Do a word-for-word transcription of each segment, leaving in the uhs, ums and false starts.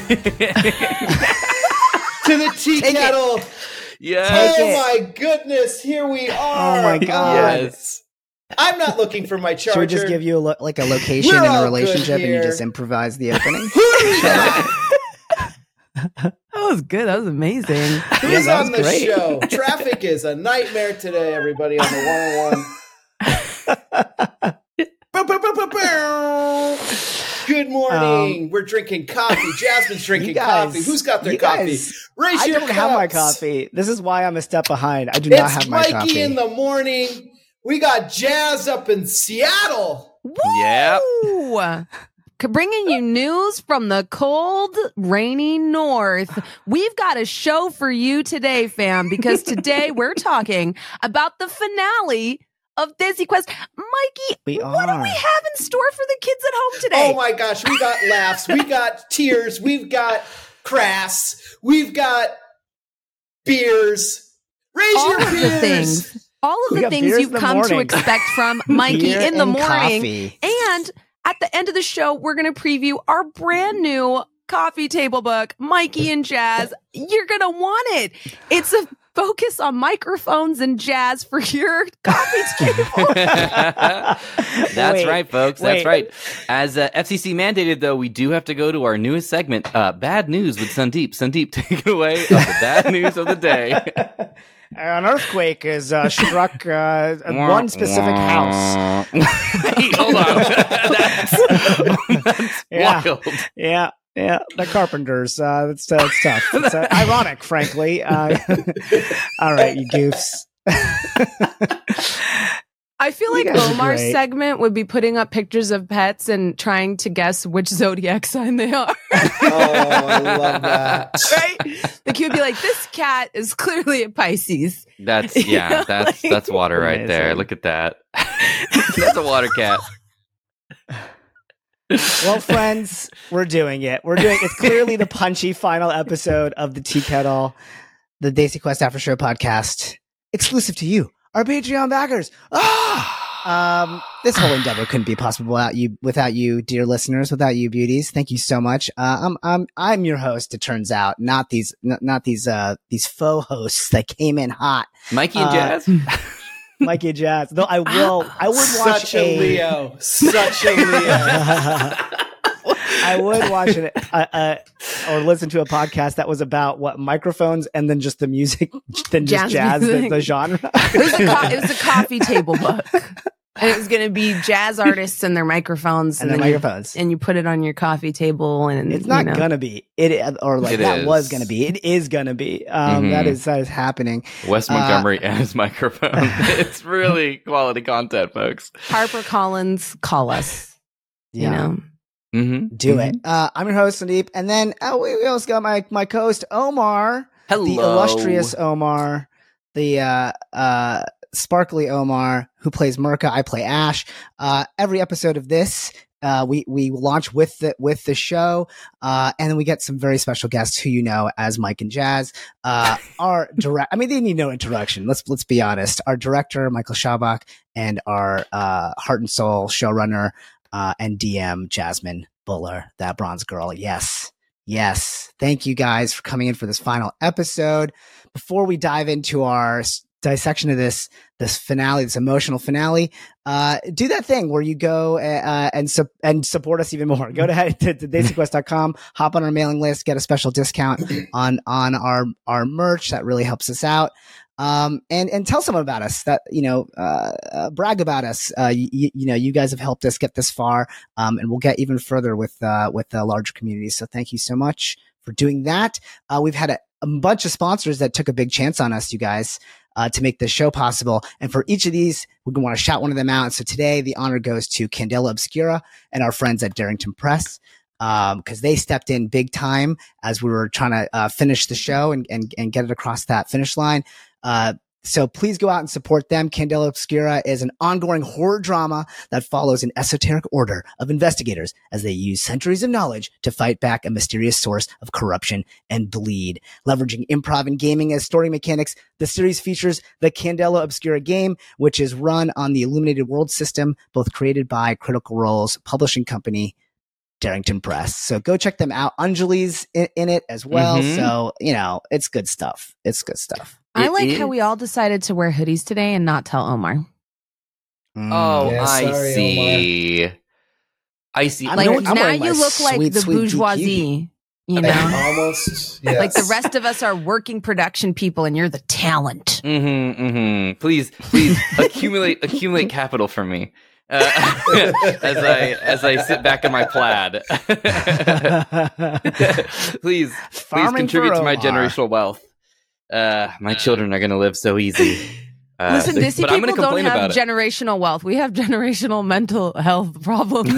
To the tea Take kettle. It. Yes. Oh my goodness, here we are. Oh my God. Yes. I'm not looking for my charger. Should we just give you a lo- like a location We're in all a good relationship and you here. just improvise the opening? Who do we got? That was good. That was amazing. Who's that on was the great. show? Traffic is a nightmare today, everybody, on the one oh one. Good morning. Um, We're drinking coffee. Jasmine's drinking You guys- coffee. Who's got their you coffee? guys- Raise I your don't have my cups. coffee. This is why I'm a step behind. I do not It's have my Mikey coffee. in the morning. We got Jazz up in Seattle. Yep. Woo! C- Bringing you news from the cold, rainy north. We've got a show for you today, fam, because today we're talking about the finale of Disney Quest. Mikey, We what do are. we have in store for the kids at home today? Oh my gosh, we got laughs, we got tears, we've got crass, we've got beers. Raise All your of the beers. things. All of We the got things beers you've in the come to morning. expect from Mikey Beer in the and morning. coffee. And at the end of the show, we're going to preview our brand new coffee table book, Mikey and Jazz. You're going to want it. It's a focus on microphones and jazz for your coffee table. That's Wait, right, folks. That's wait. right. As uh, F C C mandated, though, we do have to go to our newest segment, uh, Bad News with Sandeep. Sandeep, take it away of the bad news of the day. An earthquake has uh, struck uh, one specific house. Wait, hold on. That's, that's Yeah. wild. Yeah, yeah, the Carpenters. Uh, it's, uh, it's tough. It's uh, ironic, frankly. Uh, all right, you goofs. I feel You like guys are Omar's great. segment would be putting up pictures of pets and trying to guess which zodiac sign they are. Oh, I love that. Right? Like he would be like, this cat is clearly a Pisces. That's yeah. That's that's water right there. Amazing. Look at that. That's a water cat. Well, friends, we're doing it. We're doing it's clearly the punchy final episode of the Tea Kettle, the Daisy Quest After Show podcast, exclusive to you, our Patreon backers. Ah! Um, this whole endeavor couldn't be possible without you, without you, dear listeners, without you, beauties. Thank you so much. Uh, I'm, I'm, I'm your host. It turns out, not these, n- not these, uh, these faux hosts that came in hot, Mikey and Uh, Jazz. Mikey and Jazz. Though I will, I would watch Such a Leo. Such a Leo. I would watch it uh, uh, or listen to a podcast that was about what microphones and then just the music, then just Jazz jazz, the, music. the genre. It was a, co- it was a coffee table book. And it was going to be jazz artists and their microphones. and And, the then microphones. You, and you put it on your coffee table. And It's not you know. gonna be it, or like It that is. was gonna be. It is gonna be. Um, Mhm. that is that is happening. Wes uh, Montgomery and his microphone. It's really quality content, folks. Harper Collins, call us. You know. Mm-hmm. Do it. Uh, I'm your host Sandeep, and then uh, we, we also got my my co-host Omar, Hello. the illustrious Omar, the uh, uh, sparkly Omar who plays Mirka. I play Ash. Uh, every episode of this, uh, we we launch with the with the show, uh, and then we get some very special guests who you know as Mike and Jazz. Uh, our direct, I mean, they need no introduction. Let's let's be honest. Our director Michael Schabach and our uh, heart and soul showrunner uh, and D M Jasmine Buller, that bronze girl. Yes. Yes. Thank you guys for coming in for this final episode. Before we dive into our s- dissection of this, this finale, this emotional finale, uh, do that thing where you go, uh, and, su- and support us even more. Go to, head to, to daisy quest dot com, hop on our mailing list, get a special discount on, on our, our merch. That really helps us out. Um, and, and tell someone about us that, you know, uh, uh brag about us. Uh, you, you know, you guys have helped us get this far. Um, and we'll get even further with, uh, with uh, larger communities. So thank you so much for doing that. Uh, we've had a, a bunch of sponsors that took a big chance on us, you guys, uh, to make this show possible. And for each of these, we're going to want to shout one of them out. So today the honor goes to Candela Obscura and our friends at Darrington Press. Um, cause they stepped in big time as we were trying to, uh, finish the show and, and, and get it across that finish line. Uh, so please go out and support them. Candela Obscura is an ongoing horror drama that follows an esoteric order of investigators as they use centuries of knowledge to fight back a mysterious source of corruption and bleed. Leveraging improv and gaming as story mechanics, the series features the Candela Obscura game, which is run on the Illuminated World system, both created by Critical Role's publishing company, Darrington Press. So go check them out. Anjali's in, in it as well. Mhm. So, you know, it's good stuff. It's good stuff. I It like is. how we all decided to wear hoodies today and not tell Omar. Mm. Oh, Yeah, I sorry, see. I see. I'm Like wearing- I'm now wearing my you look like sweet, the sweet D Q. bourgeoisie, you know? Almost. Yes. Like the rest of us are working production people and you're the talent. Mm-hmm, mm-hmm. Please, please accumulate accumulate capital for me. Uh, as I as I sit back in my plaid. please, please Farming contribute for to my Omar. generational wealth. Uh, my children are going to live so easy. Uh, Listen, Disney but I'm gonna people don't complain have about it. generational wealth. We have generational mental health problems.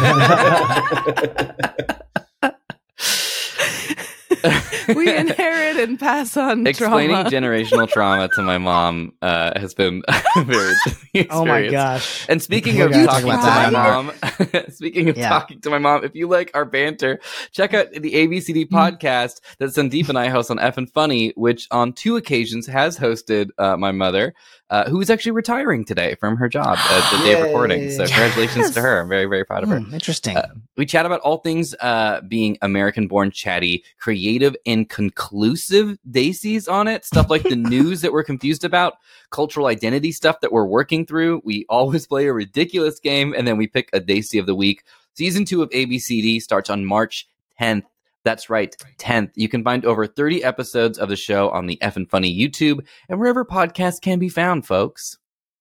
We inherit and pass on Explaining trauma. generational trauma to my mom uh, has been very experience. Oh my gosh. And speaking We're of gonna talking to talk my about that mom, speaking of Yeah. talking to my mom, if you like our banter, check out the A B C D podcast that Sandeep and I host on F and Funny, which on two occasions has hosted uh, my mother, uh, who is actually retiring today from her job at the day of recording. So Yay. congratulations to her. I'm very, very proud of her. Hmm, interesting. Uh, we chat about all things uh, being American-born, chatty, creative, and conclusive daisies on it. Stuff like the news that we're confused about, cultural identity stuff that we're working through. We always play a ridiculous game, and then we pick a daisy of the week. Season two of A B C D starts on March tenth. That's right, tenth. You can find over thirty episodes of the show on the F and Funny YouTube and wherever podcasts can be found, folks.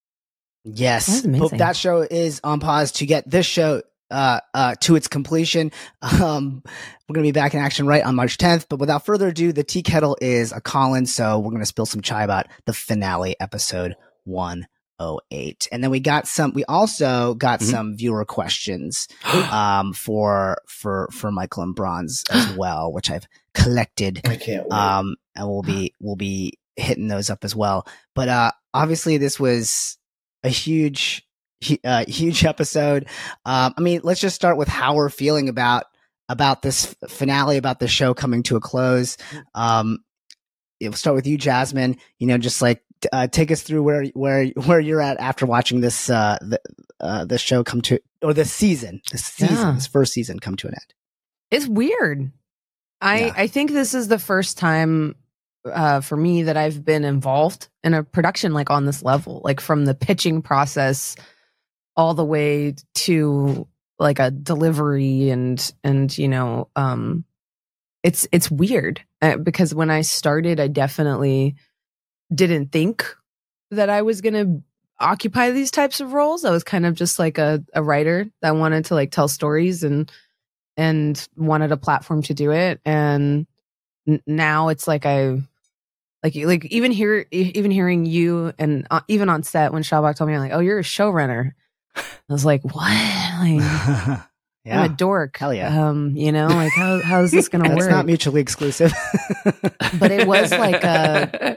Yes, That's amazing. but that show is on pause to get this show uh, uh, to its completion. Um, we're going to be back in action right on March tenth. But without further ado, the tea kettle is a Colin, so we're going to spill some chai about the finale, episode one oh eight. And then we got some. We also got Mhm. some viewer questions um, for for for Michael and Bronze as well, which I've collected. I can't wait. Um, and we'll be we'll be hitting those up as well. But uh, obviously, this was a huge, hu- uh, huge episode. Um, I mean, let's just start with how we're feeling about about this f- finale, about the show coming to a close. Um, we'll start with you, Jasmine. You know, just like uh, take us through where where where you're at after watching this uh, the uh, this show come to or this season, this season, Yeah. this first season come to an end. It's weird. I, Yeah. I think this is the first time uh, for me that I've been involved in a production like on this level, like from the pitching process all the way to like a delivery and and you know um, it's it's weird uh, because when I started, I definitely didn't think that I was gonna occupy these types of roles. I was kind of just like a, a writer that wanted to like tell stories and and wanted a platform to do it. And n- now it's like I like like even here even hearing you and uh, even on set when Shabak told me, I'm like, oh, you're a showrunner. I was like, what? Like, I'm Yeah, a dork. Hell yeah. Um, you know, like how how is this gonna that's work? not mutually exclusive. But it was like a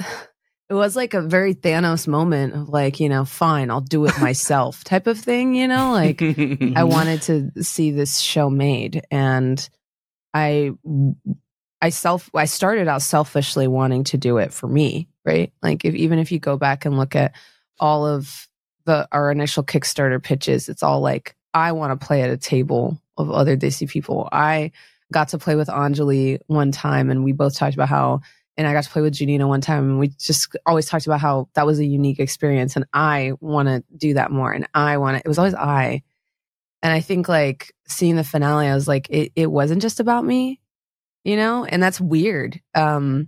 it was like a very Thanos moment of like, you know, fine, I'll do it myself type of thing, you know, like I wanted to see this show made, and I I self I started out selfishly wanting to do it for me, right? Like if even if you go back and look at all of the our initial Kickstarter pitches, it's all like I want to play at a table of other Disney people. I got to play with Anjali one time, and we both talked about how, and I got to play with Janina one time, and we just always talked about how that was a unique experience, and I want to do that more, and I want to. It was always I, and I think like seeing the finale, I was like, it, it wasn't just about me, you know, and that's weird. Um,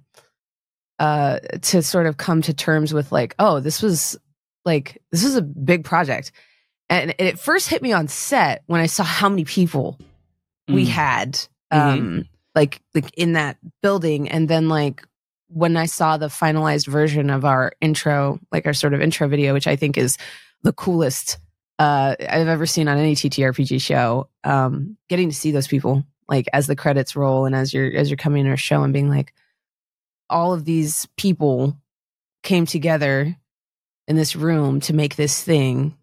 uh, to sort of come to terms with like, oh, this was like this was a big project, and it first hit me on set when I saw how many people we Mm. had, um, like like in that building, and then like when I saw the finalized version of our intro, like our sort of intro video, which I think is the coolest uh, I've ever seen on any T T R P G show. Um, getting to see those people like as the credits roll and as you're as you're coming to our show and being like, all of these people came together in this room to make this thing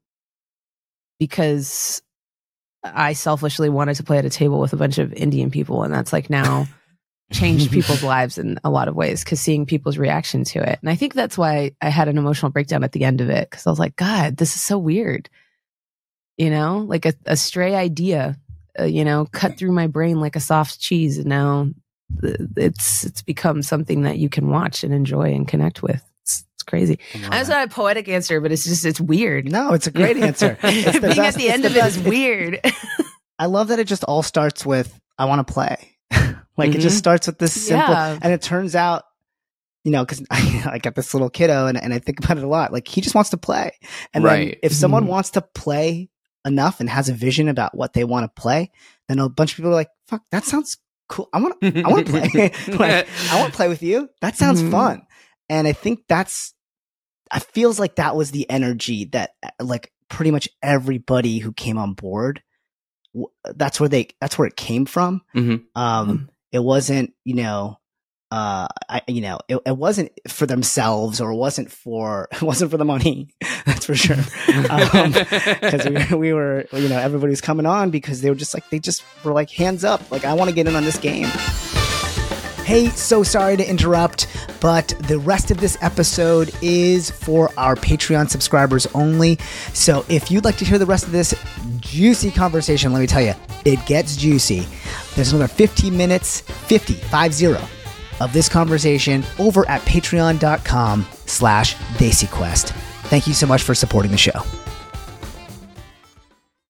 because I selfishly wanted to play at a table with a bunch of Indian people, and that's like now changed people's lives in a lot of ways because seeing people's reaction to it. And I think that's why I had an emotional breakdown at the end of it, because I was like, God, this is so weird. You know, like a, a stray idea uh, you know, cut through my brain like a soft cheese. And now it's it's become something that you can watch and enjoy and connect with. It's, it's crazy. I just not a poetic answer, but it's just, it's weird. No, it's a great answer. It's the Being best- at the it's end the of it best. is weird. I love that it just all starts with, I want to play. Like, it just Mhm. starts with this simple, Yeah. and it turns out, you know, because I, I got this little kiddo, and, and I think about it a lot. Like, he just wants to play. And then Right. if someone Mhm. wants to play enough and has a vision about what they want to play, then a bunch of people are like, fuck, that sounds cool. I want to I want to play. Like, I want to play with you. That sounds Mhm. fun. And I think that's, it feels like that was the energy that, like, pretty much everybody who came on board, w- that's where they, that's where it came from. Mhm. Um, it wasn't, you know, uh, I, you know, it, it wasn't for themselves, or it wasn't for, it wasn't for the money. That's for sure. Um, cause we, we were, you know, everybody was coming on because they were just like, they just were like, hands up. Like, I want to get in on this game. Hey, so sorry to interrupt, but the rest of this episode is for our Patreon subscribers only. So if you'd like to hear the rest of this juicy conversation, let me tell you, it gets juicy. There's another fifteen minutes, fifty, five zero, of this conversation over at patreon.com slash DesiQuest. Thank you so much for supporting the show.